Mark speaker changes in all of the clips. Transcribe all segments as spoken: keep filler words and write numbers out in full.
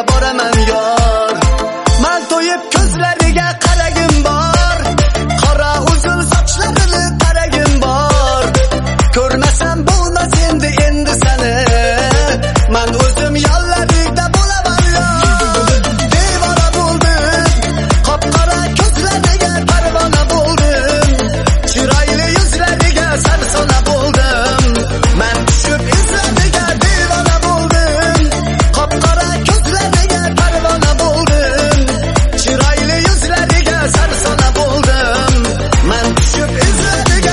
Speaker 1: boraman yor. Men to'yib ko'zlariga qaragim bor, qora uzun sochlarini qaragim bor. Ko'rmasam bo'lmas endi endi seni, men o'zim yollarida bo'laman yor. Devona bo'ldim, qop-qora ko'zlariga parvona bo'ldim, chiroyli yuzlariga sarsona bo'ldim. Men tushib izlariga devona bo'ldim, qop-qora ko'zlariga parvona bo'ldim, chiroyli yuzlariga sarsona bo'ldim. Men tushib izlariga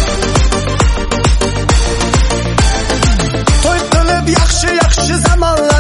Speaker 1: to'y qilib yaxshi yaxshi zamonlar